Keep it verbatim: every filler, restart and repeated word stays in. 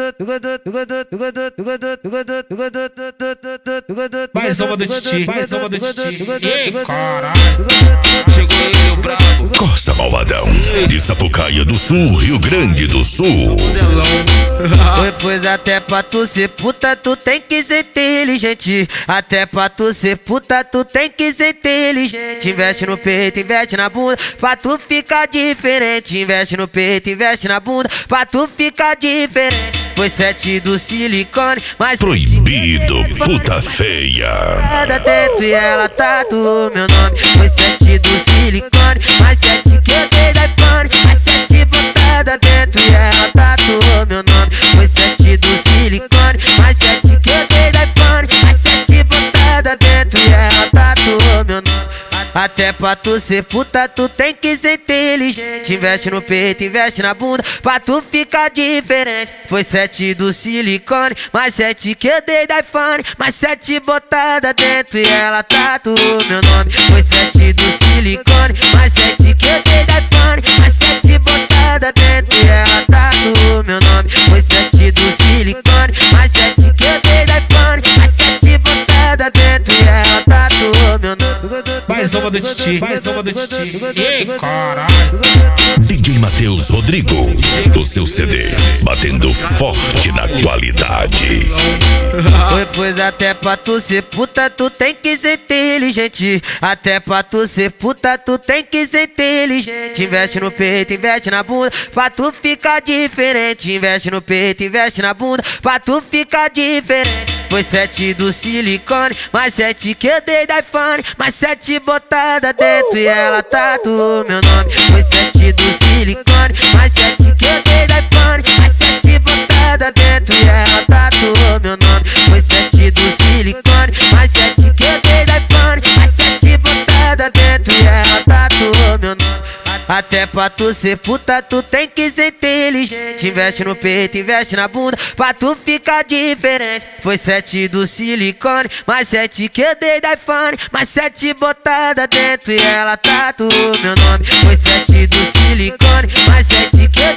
Mais uma do Titi, mais uma do Titi. Ei, caralho, chegou ele, o brabo. Costa Malvadão, de Sapucaia do Sul, Rio Grande do Sul. Oi, pois até pra tu ser puta, tu tem que ser inteligente. Até pra tu ser puta, tu tem que ser inteligente. Investe no peito, investe na bunda, pra tu ficar diferente. Investe no peito, investe na bunda, pra tu ficar diferente. Foi sete do silicone, mas proibido, puta feia. Nada dentro e ela tatuou meu nome. Foi sete do silicone, mais sete que eu dei da iPhone. Mais sete botada dentro e ela tatuou meu nome. Foi sete do silicone, mais sete que eu dei da iPhone. Mais sete botada dentro e ela tatuou meu nome. Até pra tu ser puta, tu tem que ser inteligente. Investe no peito, investe na bunda, pra tu ficar diferente. Foi sete do silicone, mais sete que eu dei da iPhone. Mais sete botada dentro e ela tatuou meu nome. Foi sete do silicone, mais sete que eu dei da iPhone. Mais sete botada dentro e ela tatuou meu nome. Foi sete do silicone, mais sete que eu dei da iPhone. Mais sete botada dentro e ela tatuou meu nome. Mais uma do Titi, mais uma do Titi. Ei, caralho. D J Matheus Rodrigo, do seu C D, batendo forte na qualidade. Oi, pois até pra tu ser puta, tu tem que ser inteligente. Até pra tu ser puta, tu tem que ser inteligente. Investe no peito, investe na bunda, pra tu ficar diferente. Investe no peito, investe na bunda, pra tu ficar diferente. Foi sete do silicone, mais sete que eu dei da iPhone. Mais sete botada dentro e ela tatuou meu nome. Foi sete do silicone, mais sete que eu dei da iPhone. Mais sete botada dentro e ela tatuou meu nome. Foi sete do silicone, mais sete que eu dei da iPhone. Mais sete botada dentro e ela tatuou meu nome. Até pra tu ser puta, tu tem que ser inteligente. Investe no peito, investe na bunda, pra tu ficar diferente. Foi sete do silicone, mais sete que eu dei da iPhone. Mais sete botada dentro e ela tatuou meu nome. Foi sete do silicone, mais sete que eu